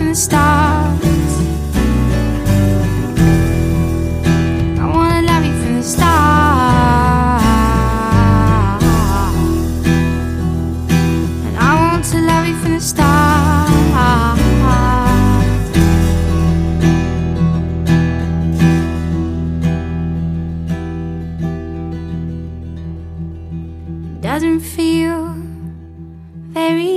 the start. I wanna love you from the start, and I want to love you from the start. Doesn't feel very